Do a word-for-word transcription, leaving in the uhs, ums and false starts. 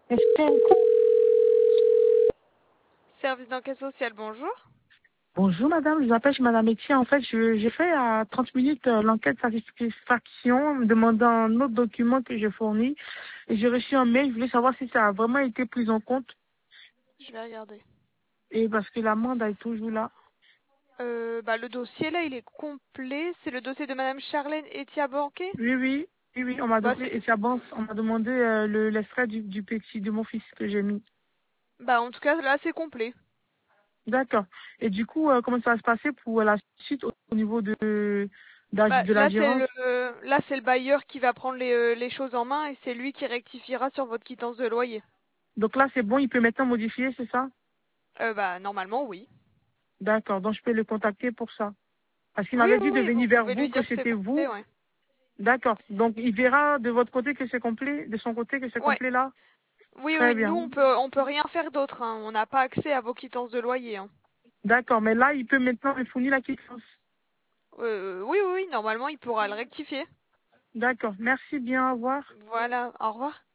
Est-ce que- Service d'enquête sociale, bonjour. Bonjour madame, je m'appelle madame Etienne. En fait, je- j'ai fait à trente minutes euh, l'enquête satisfaction me demandant un autre document que j'ai fourni. Et j'ai reçu un mail, je voulais savoir si ça a vraiment été pris en compte. Je vais regarder. Et parce que l'amende est toujours là. Euh, bah, le dossier là, il est complet. C'est le dossier de Madame Charlène Etia Banquet. Oui, oui, oui, oui, on m'a Bah, donné, c'est, et ça avance, on m'a demandé euh, le l'extrait du, du petit de mon fils que j'ai mis. bah, en tout cas, là, c'est complet. D'accord. Et du coup, euh, comment ça va se passer pour la suite au, au niveau de, de, la Bah, de la là, c'est gérance? le, là, c'est le bailleur qui va prendre les, euh, les choses en main et c'est lui qui rectifiera sur votre quittance de loyer. Donc là, c'est bon, il peut maintenant modifier, c'est ça? Euh, bah, normalement, oui. D'accord, donc je peux le contacter pour ça. Parce qu'il Oui, m'avait oui, dit de oui, vous venir vers pouvez lui vous, que dire que c'est c'était complet, vous. ouais. D'accord, donc il verra de votre côté que c'est complet, de son côté que c'est Ouais. complet là. Oui, Très oui, nous, bien. on peut, on peut rien faire d'autre, hein. On n'a pas accès à vos quittances de loyer, hein. D'accord, mais là, il peut maintenant me fournir la quittance. Euh, oui, oui, oui, normalement, il pourra le rectifier. D'accord, merci bien, au revoir. Voilà, au revoir.